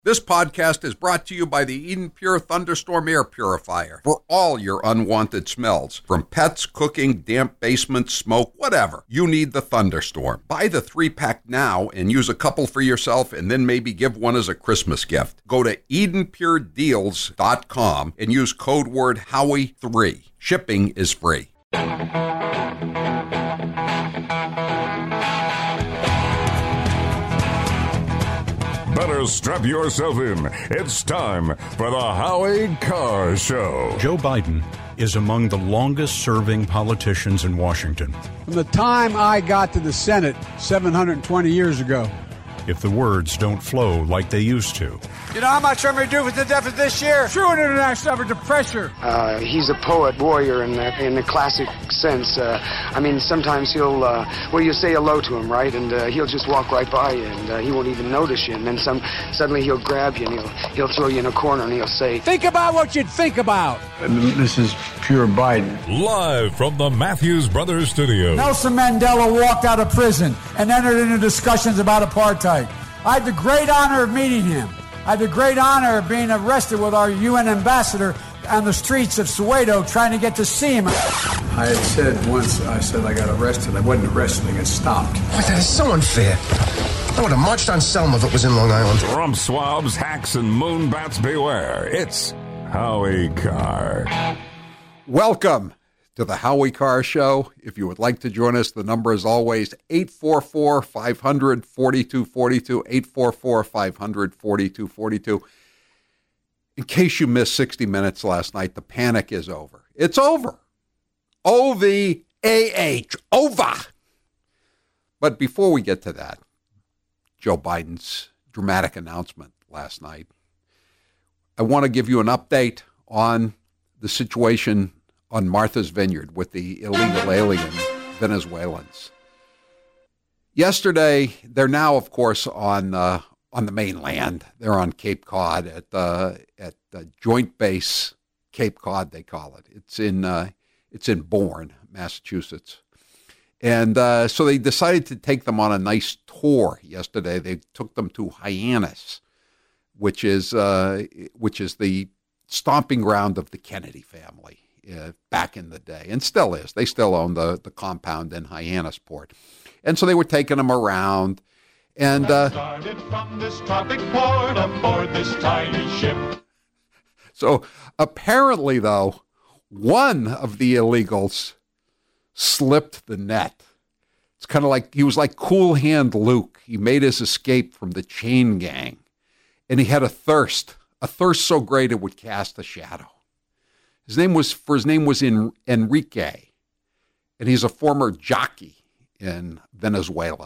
This podcast is brought to you by the Eden Pure Thunderstorm Air Purifier for all your unwanted smells. From pets, cooking, damp basements, smoke, whatever. You need the Thunderstorm. Buy the 3-pack now and use a couple for yourself and then maybe give one as a Christmas gift. Go to EdenPureDeals.com and use code word Howie3. Shipping is free. Better strap yourself in. It's time for the Howie Carr Show. Joe Biden is among the longest-serving politicians in Washington. From the time I got to the Senate 720 years ago. If the words don't flow like they used to. You know how much I'm going to do with the deficit this year? True international effort to pressure. He's a poet warrior in the classic sense. I mean, sometimes he'll, you say hello to him, right? And he'll just walk right by you, and he won't even notice you. And then suddenly he'll grab you, and he'll throw you in a corner, and he'll say, think about what you'd think about. This is pure Biden. Live from the Matthews Brothers Studio. Nelson Mandela walked out of prison and entered into discussions about apartheid. I had the great honor of meeting him. I had the great honor of being arrested with our UN ambassador on the streets of Soweto trying to get to see him. I had said once, I got arrested. I wasn't arrested, I got stopped. Boy, that is so unfair. I would have marched on Selma if it was in Long Island. Rump swabs, hacks, and moonbats beware. It's Howie Carr. Welcome to the Howie Carr Show. If you would like to join us, the number is always 844-500-4242, 844-500-4242. In case you missed 60 Minutes last night, the panic is over. It's over. O-V-A-H, over. But before we get to that, Joe Biden's dramatic announcement last night, I want to give you an update on the situation on Martha's Vineyard with the illegal alien Venezuelans. Yesterday, they're now, of course, on the mainland. They're on Cape Cod at the Joint Base Cape Cod, they call it. It's in Bourne, Massachusetts. And so they decided to take them on a nice tour yesterday. They took them to Hyannis, which is the stomping ground of the Kennedy family. Back in the day, and still is. They still own the compound in Hyannisport. And so they were taking them around. And started from this tropic port aboard this tiny ship. So apparently, though, one of the illegals slipped the net. It's kind of like he was like Cool Hand Luke. He made his escape from the chain gang. And he had a thirst so great it would cast a shadow. His name was Enrique, and he's a former jockey in Venezuela.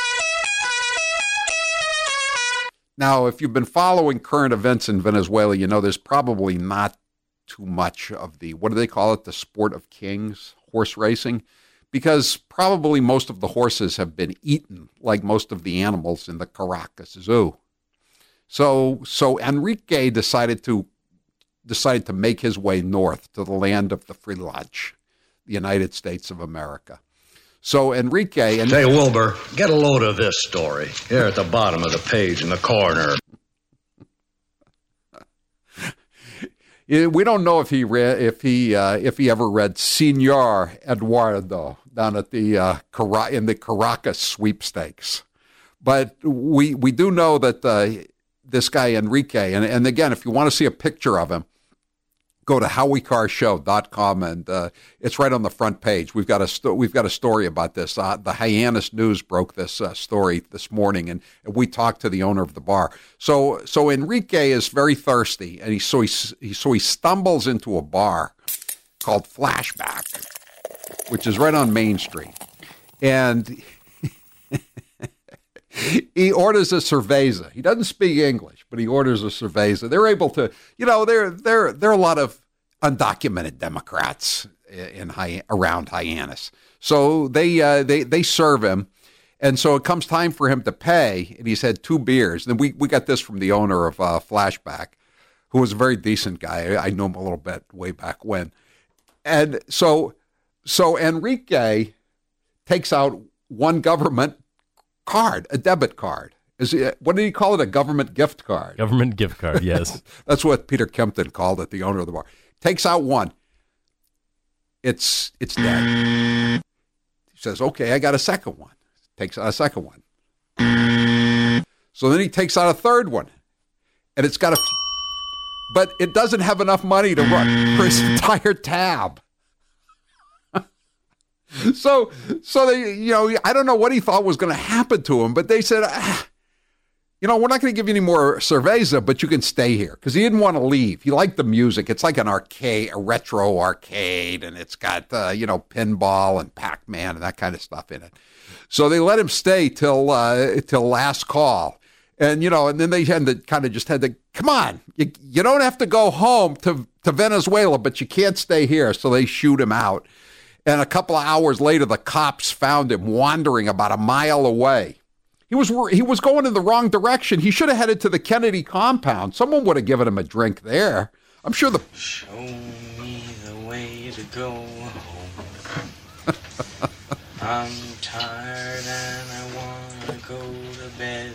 Now, if you've been following current events in Venezuela, you know there's probably not too much of the, what do they call it, the sport of kings, horse racing, because probably most of the horses have been eaten, like most of the animals in the Caracas Zoo. So Enrique decided to make his way north to the land of the free lunch, the United States of America. So Enrique... Say, Wilbur, get a load of this story. Here at the bottom of the page in the corner. We don't know if he ever read Senor Eduardo down at the in the Caracas sweepstakes. But we do know that this guy Enrique, and again, if you want to see a picture of him, go to HowieCarShow.com, and it's right on the front page. We've got a story about this. The Hyannis News broke this story this morning, and we talked to the owner of the bar. So Enrique is very thirsty, and he stumbles into a bar called Flashback, which is right on Main Street, and he orders a cerveza. He doesn't speak English, but he orders a cerveza. They're able to, there are a lot of undocumented Democrats around Hyannis. So they serve him, and so it comes time for him to pay, and he's had 2 beers. And we got this from the owner of Flashback, who was a very decent guy. I knew him a little bit way back when. And so Enrique takes out one government card, a debit card, What did he call it? A government gift card. Government gift card, yes. That's what Peter Kempton called it, the owner of the bar. Takes out one. It's dead. He says, okay, I got a second one. Takes out a second one. So then he takes out a third one. And it's got but it doesn't have enough money to run for his entire tab. So they, I don't know what he thought was going to happen to him, but they said, we're not going to give you any more cerveza, but you can stay here, because he didn't want to leave. He liked the music. It's like an arcade, a retro arcade, and it's got, pinball and Pac-Man and that kind of stuff in it. So they let him stay till last call. And, and then they had to come on, you don't have to go home to Venezuela, but you can't stay here. So they shoot him out. And a couple of hours later, the cops found him wandering about a mile away. He was going in the wrong direction. He should have headed to the Kennedy compound. Someone would have given him a drink there. I'm sure Show me the way to go home. I'm tired and I want to go to bed.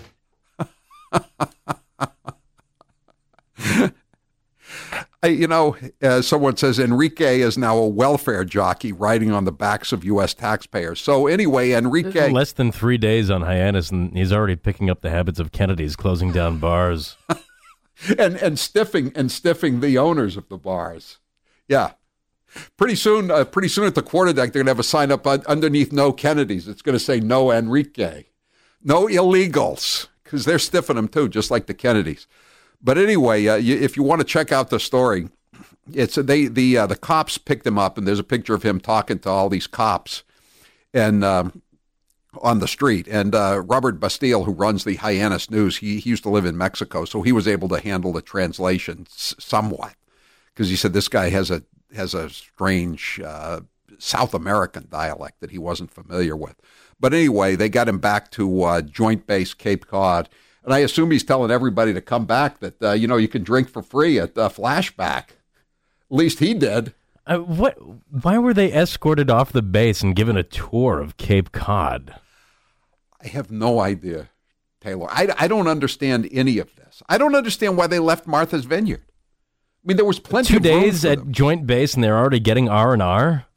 Someone says Enrique is now a welfare jockey riding on the backs of U.S. taxpayers. So anyway, Enrique... Less than 3 days on hiatus, and he's already picking up the habits of Kennedy's, closing down bars. and stiffing the owners of the bars. Yeah. Pretty soon at the quarterdeck, they're going to have a sign up underneath no Kennedys. It's going to say no Enrique. No illegals, because they're stiffing them too, just like the Kennedys. But anyway, if you want to check out the story, it's the cops picked him up, and there's a picture of him talking to all these cops, and on the street. And Robert Bastille, who runs the Hyannis News, he used to live in Mexico, so he was able to handle the translation somewhat, because he said this guy has a strange South American dialect that he wasn't familiar with. But anyway, they got him back to Joint Base Cape Cod. And I assume he's telling everybody to come back, that, you can drink for free at Flashback. At least he did. Why were they escorted off the base and given a tour of Cape Cod? I have no idea, Taylor. I don't understand any of this. I don't understand why they left Martha's Vineyard. I mean, there was plenty 2 of room days for at them. Joint Base, and they're already getting R&R?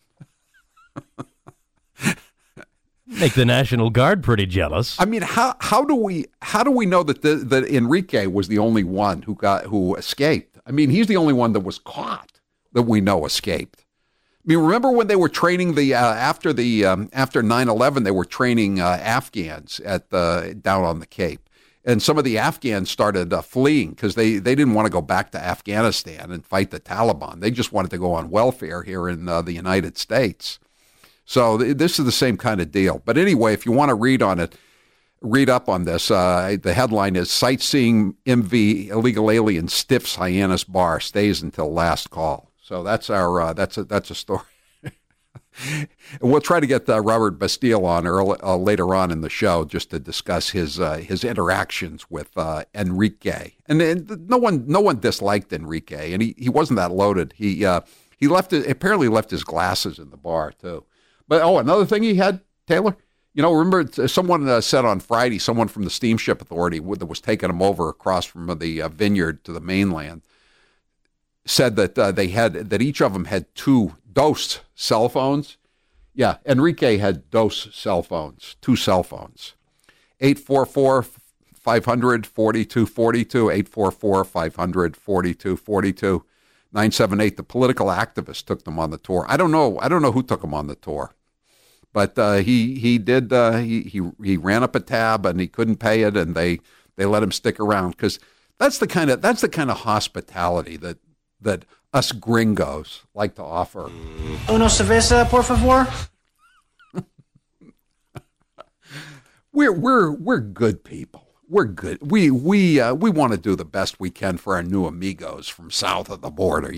Make the National Guard pretty jealous. I mean, how do we know that Enrique was the only one who escaped? I mean, he's the only one that was caught that we know escaped. I mean, remember when they were training after 9/11, they were training Afghans down on the Cape, and some of the Afghans started fleeing because they didn't want to go back to Afghanistan and fight the Taliban. They just wanted to go on welfare here in the United States. So this is the same kind of deal. But anyway, if you want to read up on this, the headline is "Sightseeing MV Illegal Alien Stiffs Hyannis Bar Stays Until Last Call." So that's our that's a story. We'll try to get Robert Bastille on later on in the show just to discuss his interactions with Enrique. And no one disliked Enrique, and he wasn't that loaded. He apparently left his glasses in the bar too. But, another thing he had, Taylor, remember someone said on Friday, someone from the Steamship Authority that was taking him over across from the vineyard to the mainland, said that that each of them had 2 DOS cell phones. Yeah, Enrique had DOS cell phones, 2 cell phones. 844-500-4242, 844-500-4242, 978. The political activist took them on the tour. I don't know who took them on the tour. But he did. He ran up a tab and he couldn't pay it, and they let him stick around, because that's the kind of hospitality that us gringos like to offer. Uno cerveza, por favor. We're good people. We're good. We want to do the best we can for our new amigos from south of the border.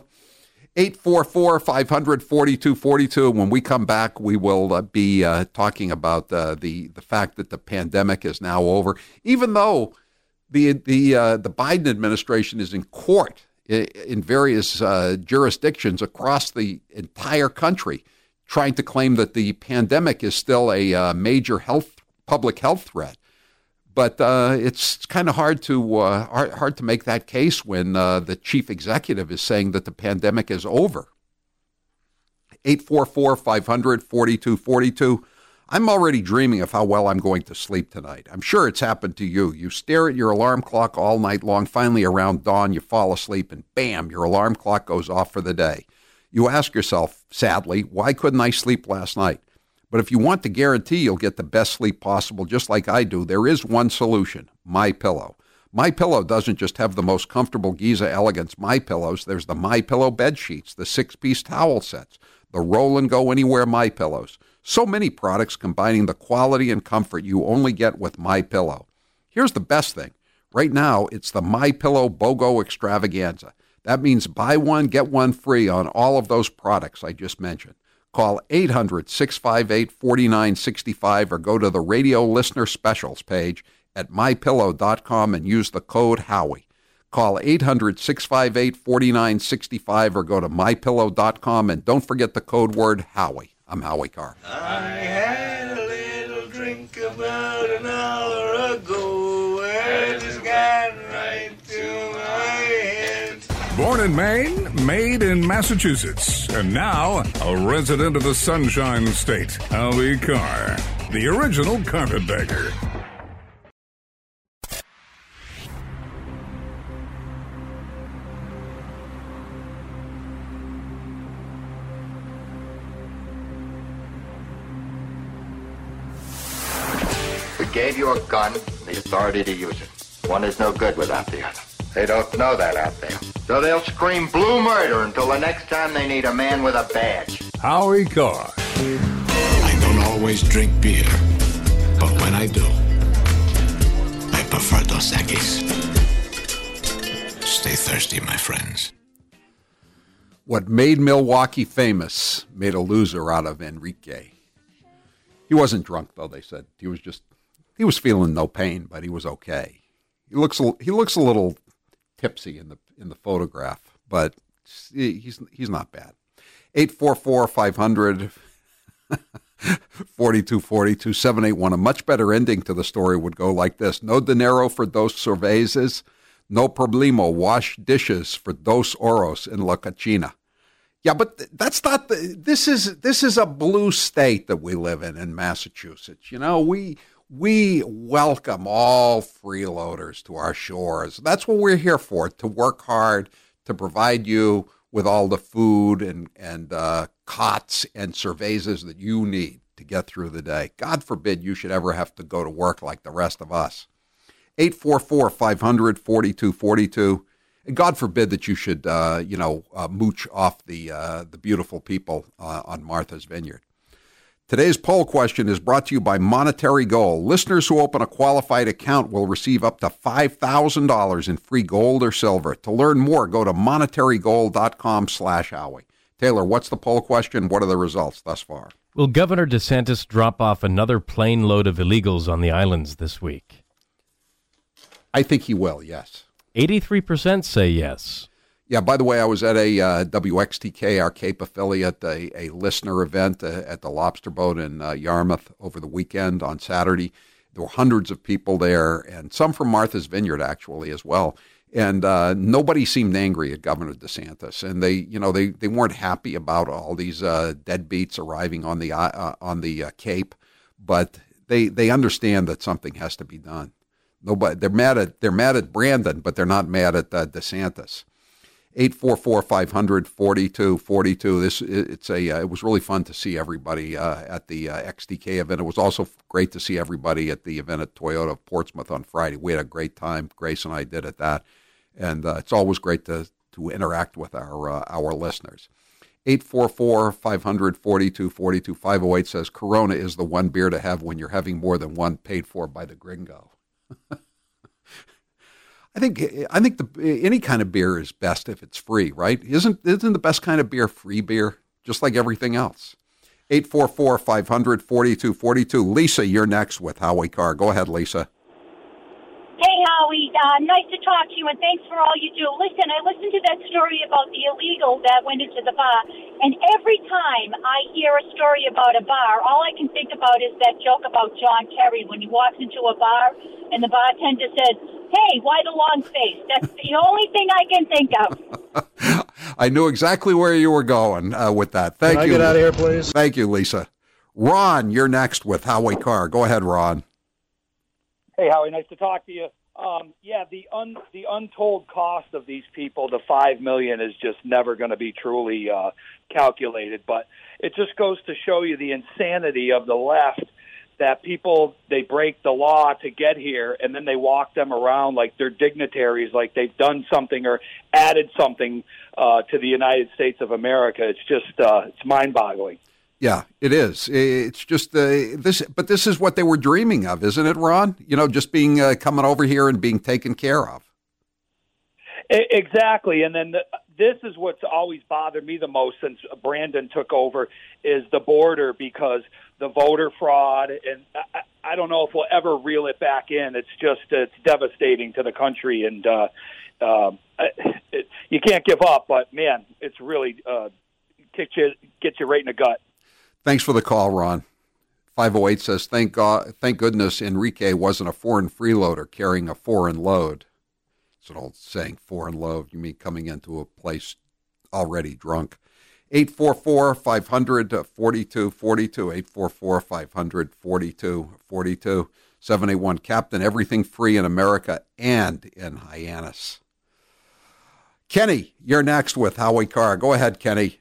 844-500-4242. When we come back, we will be talking about the fact that the pandemic is now over, even though the Biden administration is in court in various jurisdictions across the entire country, trying to claim that the pandemic is still a major public health threat. But it's kind of hard to make that case when the chief executive is saying that the pandemic is over. 844-500-4242. I'm already dreaming of how well I'm going to sleep tonight. I'm sure it's happened to you. You stare at your alarm clock all night long. Finally, around dawn, you fall asleep, and bam, your alarm clock goes off for the day. You ask yourself, sadly, why couldn't I sleep last night? But if you want to guarantee you'll get the best sleep possible, just like I do, there is one solution: MyPillow. MyPillow doesn't just have the most comfortable Giza Elegance MyPillows. There's the MyPillow bed sheets, the 6-piece towel sets, the Roll and Go Anywhere MyPillows. So many products combining the quality and comfort you only get with MyPillow. Here's the best thing. Right now, it's the MyPillow BOGO Extravaganza. That means buy one, get one free on all of those products I just mentioned. Call 800-658-4965 or go to the radio listener specials page at mypillow.com and use the code Howie. Call 800-658-4965 or go to mypillow.com and don't forget the code word Howie. I'm Howie Carr. I had a little drink about an hour ago. I just got right to my head. Born in Maine, made in Massachusetts, and now a resident of the Sunshine State, Howie Carr, the original carpetbagger. We gave you a gun and the authority to use it. One is no good without the other. They don't know that out there. So they'll scream blue murder until the next time they need a man with a badge. Howie Carr. I don't always drink beer, but when I do, I prefer Dos Equis. Stay thirsty, my friends. What made Milwaukee famous made a loser out of Enrique. He wasn't drunk, though, they said. He was feeling no pain, but he was okay. He looks a little tipsy in the photograph, but he's not bad. 844-500 4242 781. A much better ending to the story would go like this: no dinero for dos cervezas, no problemo, wash dishes for 2 euros in La Cocina. Yeah, but that's not this is a blue state that we live in Massachusetts. You know, we welcome all freeloaders to our shores. That's what we're here for, to work hard, to provide you with all the food and cots and cervezas that you need to get through the day. God forbid you should ever have to go to work like the rest of us. 844-500-4242. And God forbid that you should, mooch off the beautiful people on Martha's Vineyard. Today's poll question is brought to you by Monetary Gold. Listeners who open a qualified account will receive up to $5,000 in free gold or silver. To learn more, go to monetarygold.com/Howie. Taylor, what's the poll question? What are the results thus far? Will Governor DeSantis drop off another plane load of illegals on the islands this week? I think he will, yes. 83% say yes. Yeah, by the way, I was at a WXTK, our Cape affiliate, a listener event at the Lobster Boat in Yarmouth over the weekend on Saturday. There were hundreds of people there, and some from Martha's Vineyard, actually, as well. And nobody seemed angry at Governor DeSantis. And they weren't happy about all these deadbeats arriving on the Cape, but they understand that something has to be done. They're mad at Brandon, but they're not mad at DeSantis. 844-500-4242. It was really fun to see everybody at the XTK event. It was also great to see everybody at the event at Toyota of Portsmouth on Friday. We had a great time. Grace and I did at that, and it's always great to interact with our listeners. 844-500-4242. 508 says Corona is the one beer to have when you're having more than one, paid for by the gringo. I think any kind of beer is best if it's free, right? Isn't the best kind of beer free beer, just like everything else? 844-500-4242. Lisa, you're next with Howie Carr. Go ahead, Lisa. Hey, Howie. nice to talk to you, and thanks for all you do. Listen, I listened to that story about the illegal that went into the bar, and every time I hear a story about a bar, all I can think about is that joke about John Terry when he walks into a bar and the bartender says, "Hey, why the long face?" That's the only thing I can think of. I knew exactly where you were going with that. Thank you. Can I get out of here, please? Thank you, Lisa. Ron, you're next with Howie Carr. Go ahead, Ron. Hey, Howie, nice to talk to you. The untold cost of these people, the $5 million, is just never going to be truly calculated. But it just goes to show you the insanity of the left, that people, they break the law to get here, and then they walk them around like they're dignitaries, like they've done something or added something to the United States of America. It's just it's mind-boggling. Yeah, it is. It's just but this is what they were dreaming of, isn't it, Ron? You know, just being coming over here and being taken care of. Exactly, and then this is what's always bothered me the most since Brandon took over is the border, because the voter fraud, and I don't know if we'll ever reel it back in. It's devastating to the country, and you can't give up. But man, it's really gets you right in the gut. Thanks for the call, Ron. 508 says, thank goodness Enrique wasn't a foreign freeloader carrying a foreign load. It's an old saying, foreign load. You mean coming into a place already drunk. 844-500-4242, 844-500-4242, 781 Captain, everything free in America and in Hyannis. Kenny, you're next with Howie Carr. Go ahead, Kenny.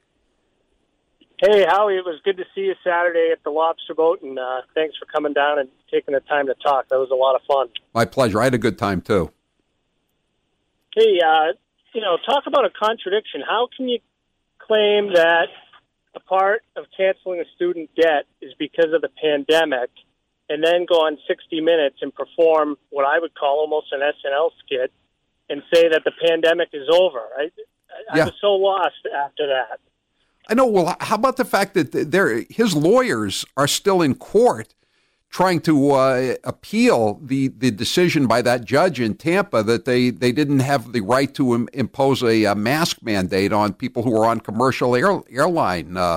Hey, Howie, it was good to see you Saturday at the Lobster Boat, and thanks for coming down and taking the time to talk. That was a lot of fun. My pleasure. I had a good time, too. Hey, talk about a contradiction. How can you claim that a part of canceling a student debt is because of the pandemic and then go on 60 Minutes and perform what I would call almost an SNL skit and say that the pandemic is over? I was so lost after that. I know. Well, how about the fact that his lawyers are still in court trying to appeal the decision by that judge in Tampa that they didn't have the right to impose a mask mandate on people who are on commercial airliners.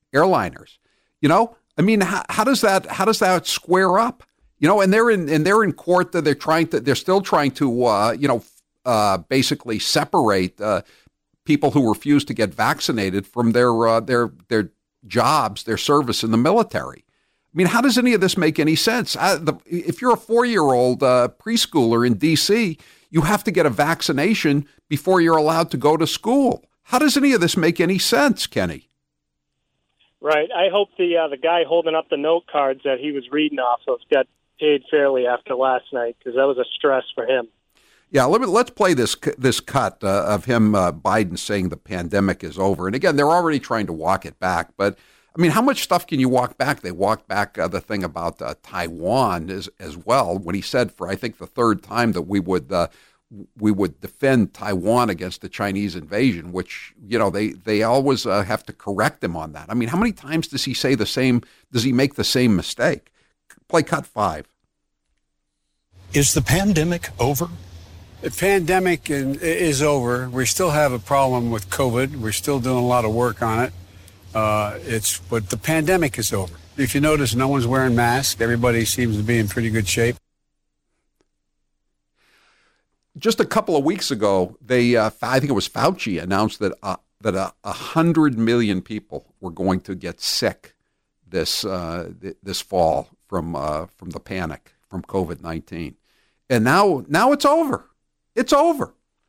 You know, I mean, how does that square up? You know, and they're in court. They're still trying to basically separate people who refuse to get vaccinated from their jobs, their service in the military. I mean, how does any of this make any sense? If you're a 4-year-old preschooler in D.C., you have to get a vaccination before you're allowed to go to school. How does any of this make any sense, Kenny? Right. I hope the guy holding up the note cards that he was reading off of got paid fairly after last night, because that was a stress for him. Yeah, let's play this cut of him, Biden, saying the pandemic is over. And again, they're already trying to walk it back. But, I mean, how much stuff can you walk back? They walked back the thing about Taiwan as well, when he said for, I think, the third time that we would defend Taiwan against the Chinese invasion, which, you know, they always have to correct him on that. I mean, how many times does he say does he make the same mistake? Play cut 5. Is the pandemic over? The pandemic is over. We still have a problem with COVID. We're still doing a lot of work on it. But the pandemic is over. If you notice, no one's wearing masks. Everybody seems to be in pretty good shape. Just a couple of weeks ago, I think it was Fauci announced that 100 million people were going to get sick this fall from the panic from COVID-19, and now it's over. It's over.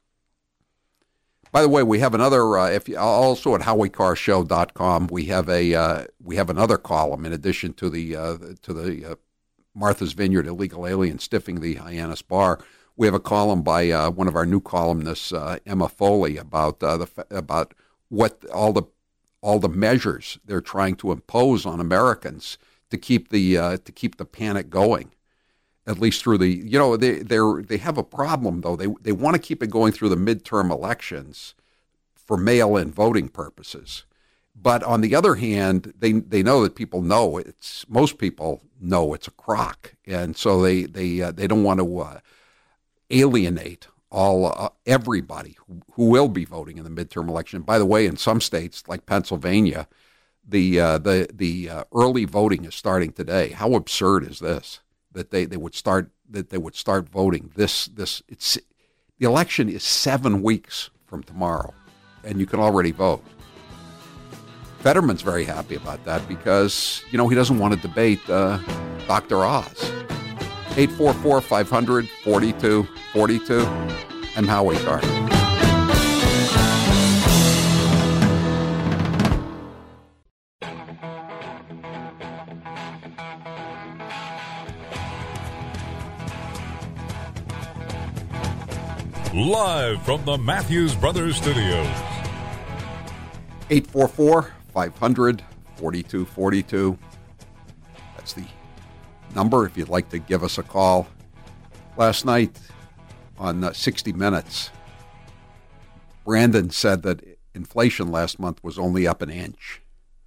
By the way, we have another. Also at HowieCarrShow.com, we have another column in addition to the Martha's Vineyard illegal alien stiffing the Hyannis Bar. We have a column by one of our new columnists, Emma Foley, about what all the measures they're trying to impose on Americans to keep the panic going. At least through they have a problem though. They want to keep it going through the midterm elections for mail-in voting purposes. But on the other hand, they know that most people know it's a crock, and so they don't want to alienate everybody who will be voting in the midterm election. By the way, in some states like Pennsylvania, the early voting is starting today. How absurd is this? That they would start voting the election is 7 weeks from tomorrow, and you can already vote. Fetterman's very happy about that because he doesn't want to debate Dr. Oz. 844-500-4242. I'm Howie Carr. Live from the Matthews Brothers Studios. 844-500-4242. That's the number if you'd like to give us a call. Last night on 60 Minutes, Brandon said that inflation last month was only up an inch.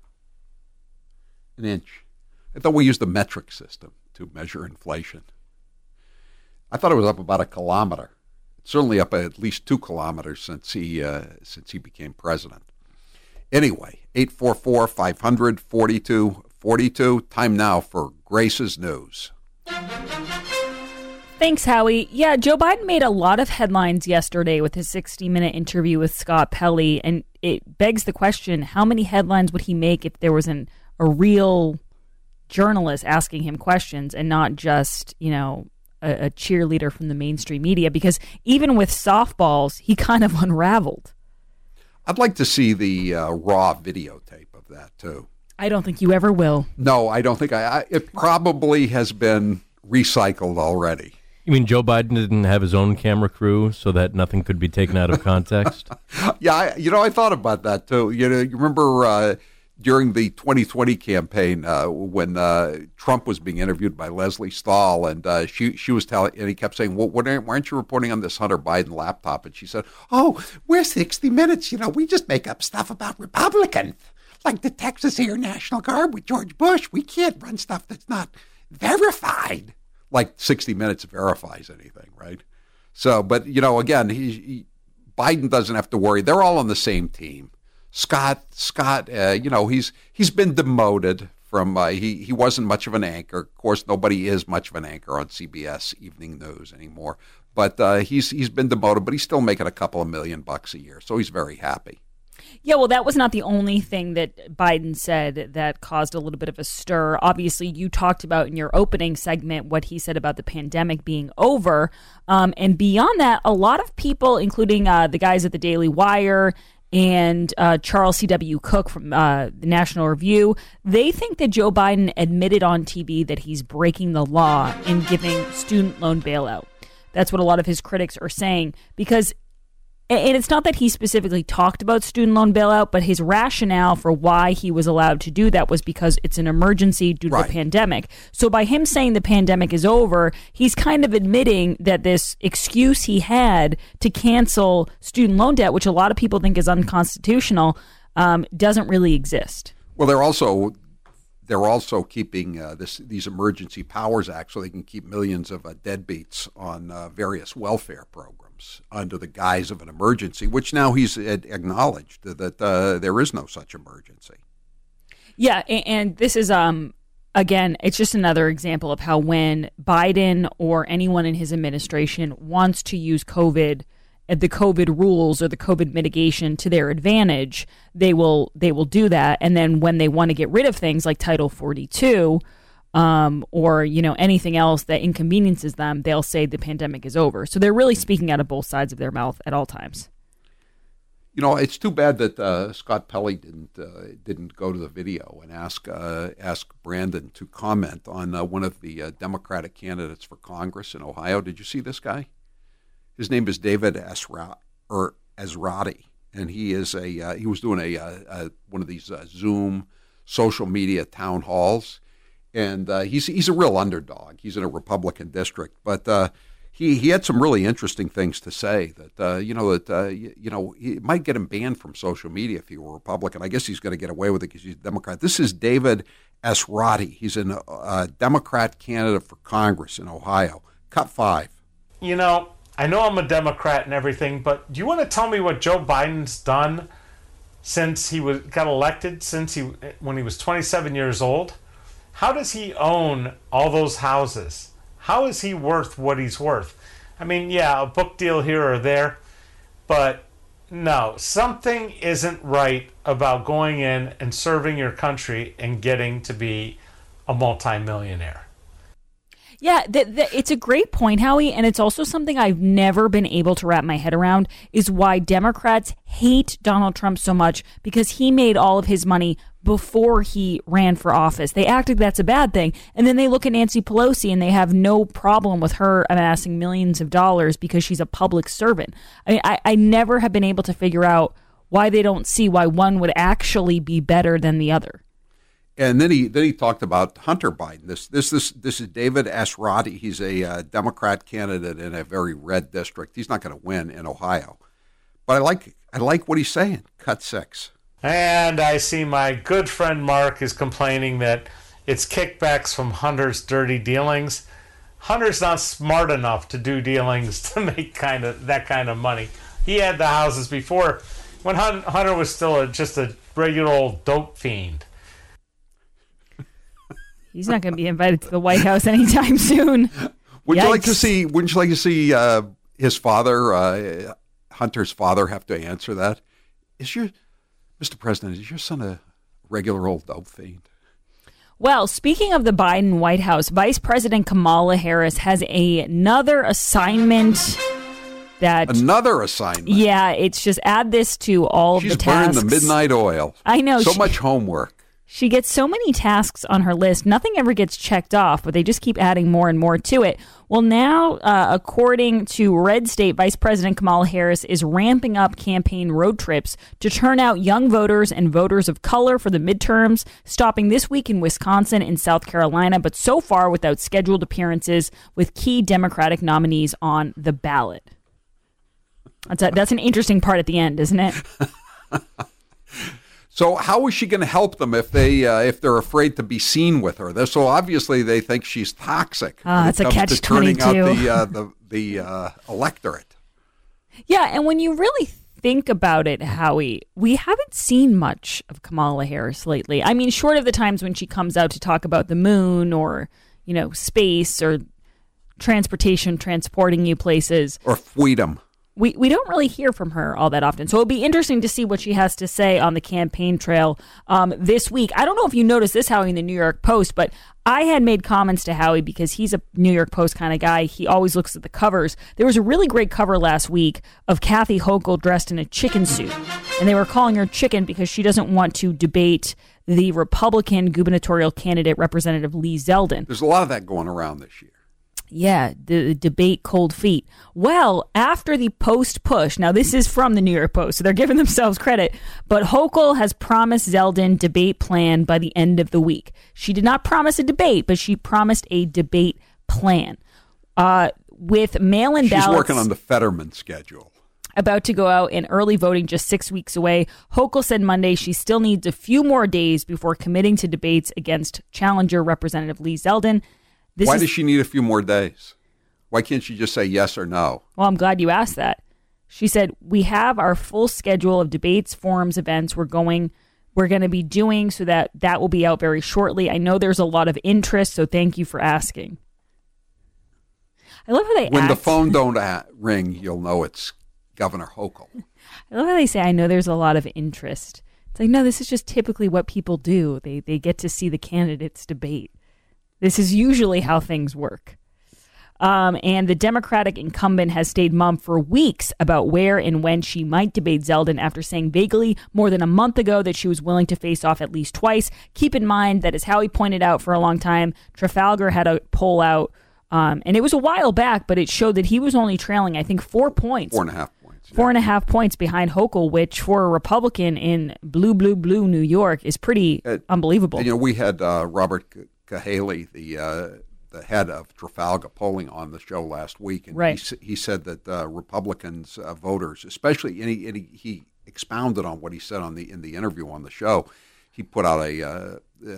An inch. I thought we used the metric system to measure inflation. I thought it was up about a kilometer. It's certainly up at least 2 kilometers since he became president. Anyway, 844-500-4242. Time now for Grace's News. Thanks, Howie. Yeah, Joe Biden made a lot of headlines yesterday with his 60-minute interview with Scott Pelley, and it begs the question, how many headlines would he make if there was a real journalist asking him questions and not just, a cheerleader from the mainstream media? Because even with softballs, he kind of unraveled. I'd like to see the raw videotape of that, too. I don't think you ever will. No, I don't think it probably has been recycled already. You mean Joe Biden didn't have his own camera crew so that nothing could be taken out of context? Yeah, I thought about that, too. You remember during the 2020 campaign when Trump was being interviewed by Leslie Stahl, and she was telling, and he kept saying, "Well, why aren't you reporting on this Hunter Biden laptop?" And she said, "Oh, we're 60 Minutes. We just make up stuff about Republicans, like the Texas Air National Guard with George Bush. We can't run stuff that's not verified." Like 60 Minutes verifies anything, right? So, but again, Biden doesn't have to worry. They're all on the same team. Scott, he's been demoted from, he wasn't much of an anchor. Of course, nobody is much of an anchor on CBS Evening News anymore. But he's been demoted, but he's still making a couple of $1 million a year. So he's very happy. Yeah, well, that was not the only thing that Biden said that caused a little bit of a stir. Obviously, you talked about in your opening segment what he said about the pandemic being over. And beyond that, a lot of people, including the guys at the Daily Wire and Charles C.W. Cook from the National Review, they think that Joe Biden admitted on TV that he's breaking the law in giving student loan bailout. That's what a lot of his critics are saying, because and it's not that he specifically talked about student loan bailout, but his rationale for why he was allowed to do that was because it's an emergency due to the pandemic. So by him saying the pandemic is over, he's kind of admitting that this excuse he had to cancel student loan debt, which a lot of people think is unconstitutional, doesn't really exist. Well, they're also keeping these Emergency Powers Act so they can keep millions of deadbeats on various welfare programs under the guise of an emergency, which now he's acknowledged that there is no such emergency. Yeah, and this is, again, it's just another example of how when Biden or anyone in his administration wants to use the COVID rules or the COVID mitigation to their advantage, they will do that. And then when they want to get rid of things like Title 42, or anything else that inconveniences them, they'll say the pandemic is over. So they're really speaking out of both sides of their mouth at all times. It's too bad that Scott Pelley didn't go to the video and ask Brandon to comment on one of the Democratic candidates for Congress in Ohio. Did you see this guy? His name is David Ezrati, and he was doing one of these Zoom social media town halls. And he's a real underdog. He's in a Republican district, but he had some really interesting things to say. That it might get him banned from social media if he were a Republican. I guess he's going to get away with it because he's a Democrat. This is David Ezrati. He's a Democrat candidate for Congress in Ohio. Cut 5. I know I'm a Democrat and everything, but do you want to tell me what Joe Biden's done since he got elected, when he was 27 years old? How does he own all those houses? How is he worth what he's worth? I mean, yeah, a book deal here or there, but no, something isn't right about going in and serving your country and getting to be a multimillionaire. Yeah, it's a great point, Howie, and it's also something I've never been able to wrap my head around is why Democrats hate Donald Trump so much, because he made all of his money before he ran for office. They act like that's a bad thing, and then they look at Nancy Pelosi and they have no problem with her amassing millions of dollars because she's a public servant. I mean, I never have been able to figure out why they don't see why one would actually be better than the other. And then he talked about Hunter Biden. This is David Asrati. He's a Democrat candidate in a very red district. He's not going to win in Ohio, but I like what he's saying. Cut 6. And I see my good friend Mark is complaining that it's kickbacks from Hunter's dirty dealings. Hunter's not smart enough to do dealings to make that kind of money. He had the houses before when Hunter was still just a regular old dope fiend. He's not going to be invited to the White House anytime soon. Wouldn't you like to see his father, Hunter's father, have to answer that? Mr. President, is your son a regular old dope fiend? Well, speaking of the Biden White House, Vice President Kamala Harris has another assignment. Another assignment? Yeah, it's just add this to all of the tasks. She's burning the midnight oil. I know. So much homework. She gets so many tasks on her list. Nothing ever gets checked off, but they just keep adding more and more to it. Well, now, according to Red State, Vice President Kamala Harris is ramping up campaign road trips to turn out young voters and voters of color for the midterms, stopping this week in Wisconsin and South Carolina, but so far without scheduled appearances with key Democratic nominees on the ballot. That's an interesting part at the end, isn't it? So how is she going to help them if they're afraid to be seen with her? So obviously they think she's toxic. It's a catch-22. Turning out the electorate. Yeah, and when you really think about it, Howie, we haven't seen much of Kamala Harris lately. I mean, short of the times when she comes out to talk about the moon or, space or transporting you places. Or freedom. We don't really hear from her all that often. So it'll be interesting to see what she has to say on the campaign trail this week. I don't know if you noticed this, Howie, in the New York Post, but I had made comments to Howie because he's a New York Post kind of guy. He always looks at the covers. There was a really great cover last week of Kathy Hochul dressed in a chicken suit. And they were calling her chicken because she doesn't want to debate the Republican gubernatorial candidate, Representative Lee Zeldin. There's a lot of that going around this year. Yeah, the debate cold feet. Well, after the Post push, now this is from the New York Post, so they're giving themselves credit, but Hochul has promised Zeldin debate plan by the end of the week. She did not promise a debate, but she promised a debate plan. With mail-in ballots... She's working on the Fetterman schedule. About to go out and early voting just 6 weeks away. Hochul said Monday she still needs a few more days before committing to debates against challenger Representative Lee Zeldin. Why does she need a few more days? Why can't she just say yes or no? Well, I'm glad you asked that. She said, we have our full schedule of debates, forums, events we're going to be doing, so that will be out very shortly. I know there's a lot of interest, so thank you for asking. I love how they When the phone don't ring, you'll know it's Governor Hochul. I love how they say, I know there's a lot of interest. It's like, no, this is just typically what people do. They get to see the candidates debate. This is usually how things work. And the Democratic incumbent has stayed mum for weeks about where and when she might debate Zeldin after saying vaguely more than a month ago that she was willing to face off at least twice. Keep in mind that, as Howie pointed out for a long time, Trafalgar had a poll out, and it was a while back, but it showed that he was only trailing, I think, 4 points. 4.5 points. 4.5 points behind Hochul, which for a Republican in blue New York is pretty unbelievable. We had Robert Cahaley, the head of Trafalgar polling, on the show last week, and right. he said that Republicans voters, especially, he expounded on what he said in the interview on the show. He put out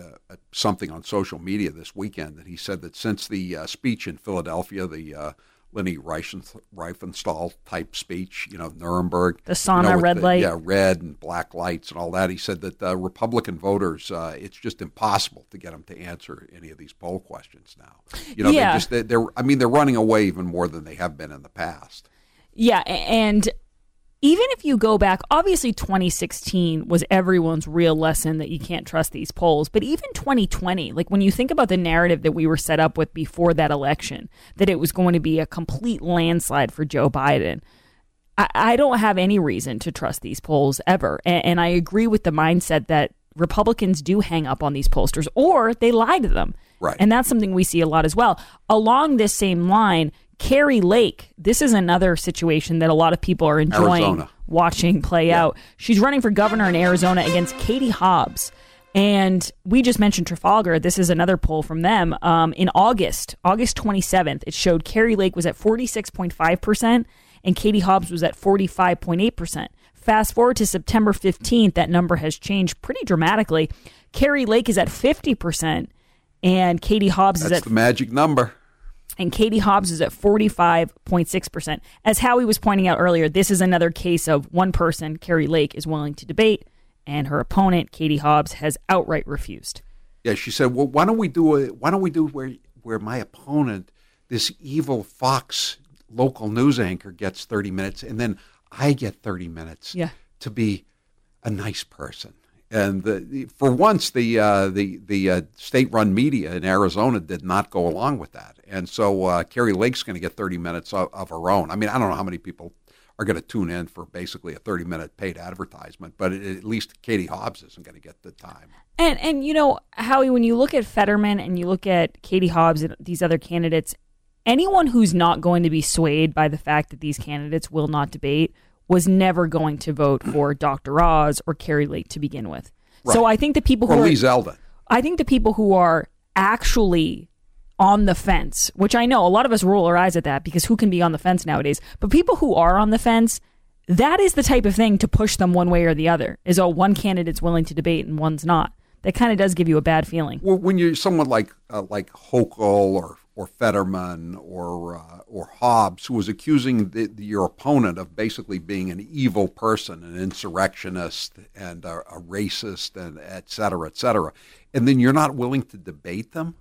something on social media this weekend that he said that since the speech in Philadelphia, the Leni Riefenstahl type speech, Nuremberg. The sauna red light. Yeah, red and black lights and all that. He said that Republican voters, it's just impossible to get them to answer any of these poll questions now. They're running away even more than they have been in the past. Yeah, and even if you go back, obviously 2016 was everyone's real lesson that you can't trust these polls. But even 2020, like when you think about the narrative that we were set up with before that election, that it was going to be a complete landslide for Joe Biden, I don't have any reason to trust these polls ever. And I agree with the mindset that Republicans do hang up on these pollsters or they lie to them. Right. And that's something we see a lot as well. Along this same line, Carrie Lake, this is another situation that a lot of people are enjoying watching play out. She's running for governor in Arizona against Katie Hobbs. And we just mentioned Trafalgar. This is another poll from them. In August 27th, it showed Carrie Lake was at 46.5% and Katie Hobbs was at 45.8%. Fast forward to September 15th, that number has changed pretty dramatically. Carrie Lake is at 50% and Katie Hobbs is at... That's the magic number. And Katie Hobbs is at 45.6%. As Howie was pointing out earlier, this is another case of one person, Carrie Lake, is willing to debate, and her opponent, Katie Hobbs, has outright refused. Yeah, she said, "Well, why don't we do where my opponent, this evil Fox local news anchor, gets 30 minutes, and then I get 30 minutes to be a nice person." And for once, the state-run media in Arizona did not go along with that. And so Carrie Lake's going to get 30 minutes of her own. I mean, I don't know how many people are going to tune in for basically a 30-minute paid advertisement, but at least Katie Hobbs isn't going to get the time. And Howie, when you look at Fetterman and you look at Katie Hobbs and these other candidates, anyone who's not going to be swayed by the fact that these candidates will not debate was never going to vote for Dr. Oz or Carrie Lake to begin with. Right. So I think the people Lee Zeldin. I think the people who are actually on the fence, which I know a lot of us roll our eyes at that because who can be on the fence nowadays? But people who are on the fence, that is the type of thing to push them one way or the other. Is one candidate's willing to debate and one's not. That kind of does give you a bad feeling. Well, when you're someone like Hochul or Fetterman or Hobbs, who was accusing your opponent of basically being an evil person, an insurrectionist, and a racist, and et cetera, and then you're not willing to debate them,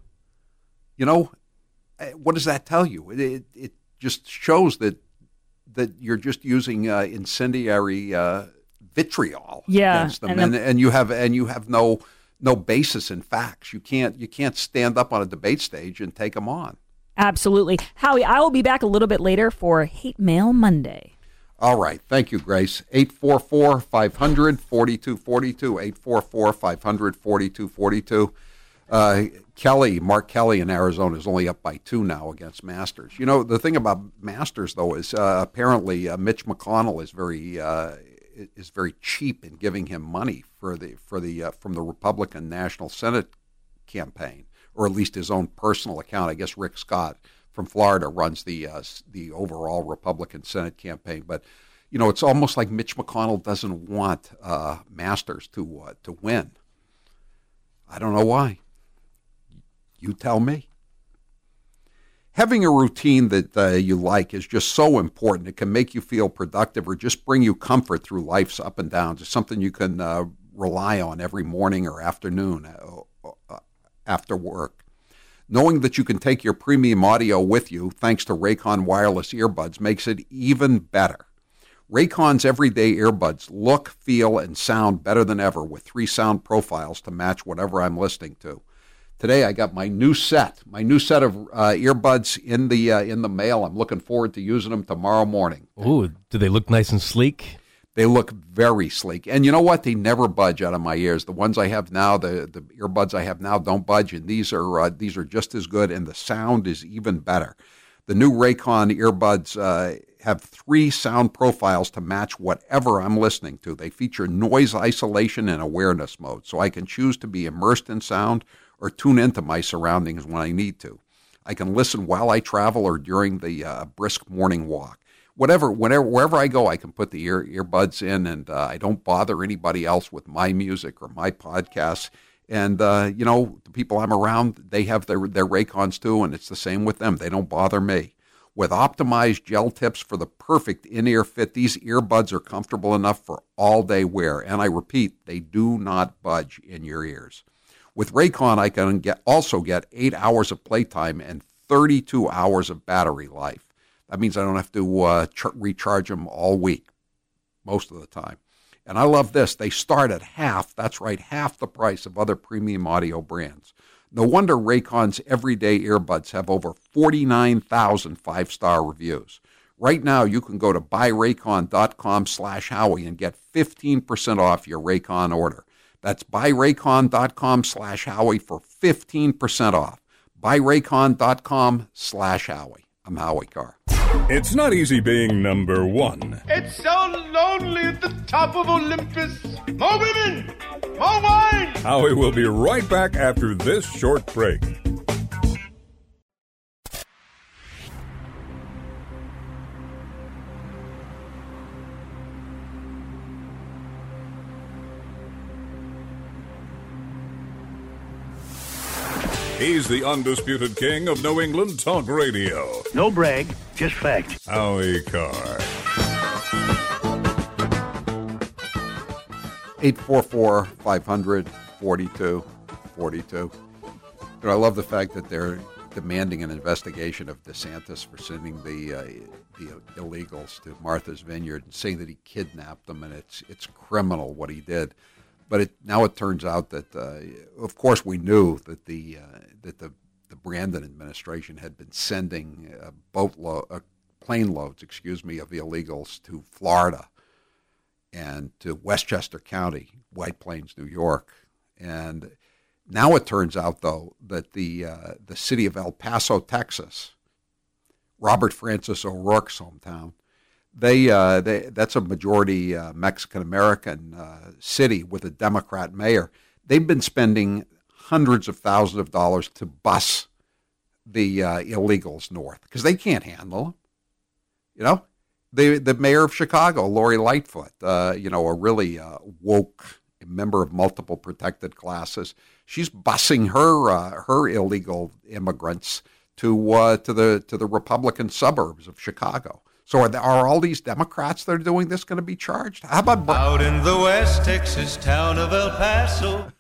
what does that tell you? It just shows that you're just using incendiary vitriol against them, and you have no basis in facts. You can't stand up on a debate stage and take them on. Absolutely. Howie, I will be back a little bit later for Hate Mail Monday. All right. Thank you, Grace. 844-500-4242, 844-500-4242. Mark Kelly in Arizona is only up by 2 now against Masters. The thing about Masters, though, is apparently Mitch McConnell is very cheap in giving him money from the Republican National Senate campaign, or at least his own personal account. I guess Rick Scott from Florida runs the overall Republican Senate campaign. But it's almost like Mitch McConnell doesn't want Masters to win. I don't know why. You tell me. Having a routine that you like is just so important. It can make you feel productive or just bring you comfort through life's up and downs. It's something you can rely on every morning or afternoon after work. Knowing that you can take your premium audio with you thanks to Raycon wireless earbuds makes it even better. Raycon's everyday earbuds look, feel, and sound better than ever with 3 sound profiles to match whatever I'm listening to. Today I got my new set of earbuds in the mail. I'm looking forward to using them tomorrow morning. Ooh, do they look nice and sleek? They look very sleek. And you know what? They never budge out of my ears. The ones I have now, the earbuds I have now don't budge, and these are just as good, and the sound is even better. The new Raycon earbuds have 3 sound profiles to match whatever I'm listening to. They feature noise isolation and awareness mode, so I can choose to be immersed in sound or tune into my surroundings when I need to. I can listen while I travel or during the brisk morning walk. Wherever I go, I can put the earbuds in, and I don't bother anybody else with my music or my podcasts. And, the people I'm around, they have their Raycons too, and it's the same with them. They don't bother me. With optimized gel tips for the perfect in-ear fit, these earbuds are comfortable enough for all-day wear. And I repeat, they do not budge in your ears. With Raycon, I can also get 8 hours of playtime and 32 hours of battery life. That means I don't have to recharge them all week, most of the time. And I love this. They start at half the price of other premium audio brands. No wonder Raycon's everyday earbuds have over 49,000 five-star reviews. Right now, you can go to buyraycon.com/Howie and get 15% off your Raycon order. That's buyraycon.com/Howie for 15% off. buyraycon.com/Howie. I'm Howie Carr. It's not easy being number one. It's so lonely at the top of Olympus. More women, more wine. Howie will be right back after this short break. He's the undisputed king of New England talk radio. No brag, just fact. Howie Carr. 844-500-4242. I love the fact that they're demanding an investigation of DeSantis for sending the illegals to Martha's Vineyard and saying that he kidnapped them, and it's criminal what he did. But now it turns out that, of course, we knew that the Brandon administration had been sending plane loads, of illegals to Florida and to Westchester County, White Plains, New York. And now it turns out, though, that the city of El Paso, Texas, Robert Francis O'Rourke's hometown, that's a majority Mexican-American city with a Democrat mayor. They've been spending hundreds of thousands of dollars to bus the illegals north because they can't handle them. The mayor of Chicago, Lori Lightfoot, a really woke member of multiple protected classes, she's busing her illegal immigrants to the Republican suburbs of Chicago. So are all these Democrats that are doing this going to be charged? How about out in the West Texas town of El Paso?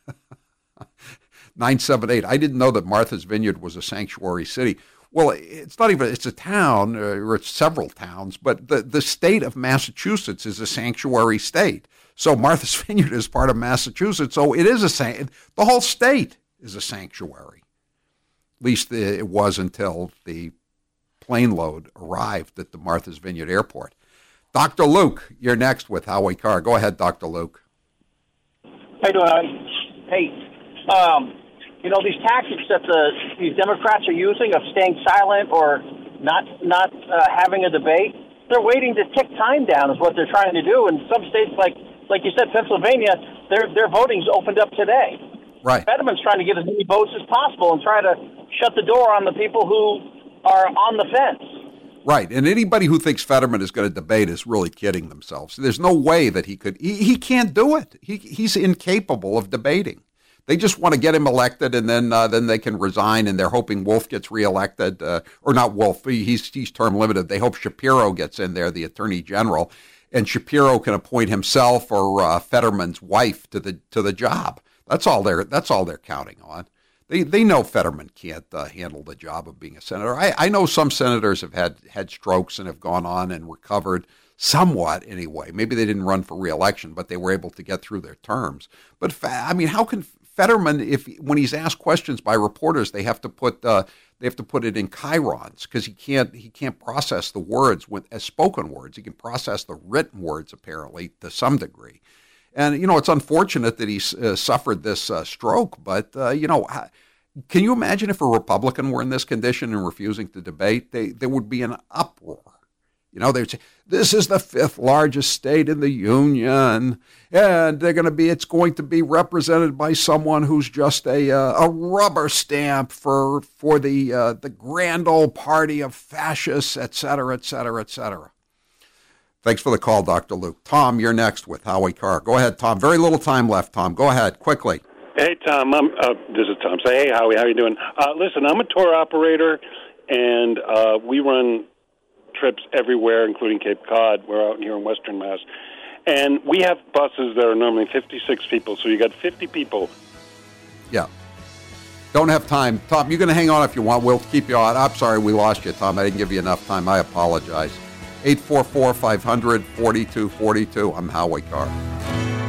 978. I didn't know that Martha's Vineyard was a sanctuary city. Well, it's not even. It's a town, or it's several towns, but the state of Massachusetts is a sanctuary state. So Martha's Vineyard is part of Massachusetts. So it is the whole state is a sanctuary. At least it was until the plane load arrived at the Martha's Vineyard Airport. Dr. Luke, you're next with Howie Carr. Go ahead, Dr. Luke. How you doing? Hey, these tactics that these Democrats are using of staying silent or not having a debate, they're waiting to tick time down is what they're trying to do. In some states, like you said, Pennsylvania, their voting's opened up today. Right. Fetterman's trying to get as many votes as possible and try to shut the door on the people who are on the fence. Right, and anybody who thinks Fetterman is going to debate is really kidding themselves. There's no way that he could. He can't do it. He's incapable of debating. They just want to get him elected, and then they can resign, and they're hoping Wolf gets reelected, or not Wolf. He's term limited. They hope Shapiro gets in there, the Attorney General, and Shapiro can appoint himself or Fetterman's wife to the job. That's all they're counting on. They know Fetterman can't handle the job of being a senator. I know some senators have had strokes and have gone on and recovered somewhat anyway. Maybe they didn't run for re-election, but they were able to get through their terms. But how can Fetterman, when he's asked questions by reporters, they have to put it in chyrons because he can't process the words as spoken words. He can process the written words apparently to some degree. And, it's unfortunate that he suffered this stroke, but, can you imagine if a Republican were in this condition and refusing to debate? There would be an uproar. They'd say, this is the 5th largest state in the union, and it's going to be represented by someone who's just a rubber stamp for the grand old party of fascists, et cetera, et cetera, et cetera. Thanks for the call, Dr. Luke. Tom, you're next with Howie Carr. Go ahead, Tom. Very little time left, Tom. Go ahead, quickly. Hey, Tom. This is Tom. Say, hey, Howie, how you doing? Listen, I'm a tour operator, and we run trips everywhere, including Cape Cod. We're out here in Western Mass. And we have buses that are normally 56 people, so you got 50 people. Yeah. Don't have time. Tom, you're going to hang on if you want. We'll keep you on. I'm sorry we lost you, Tom. I didn't give you enough time. I apologize. 844-500-4242. I'm Howie Carr.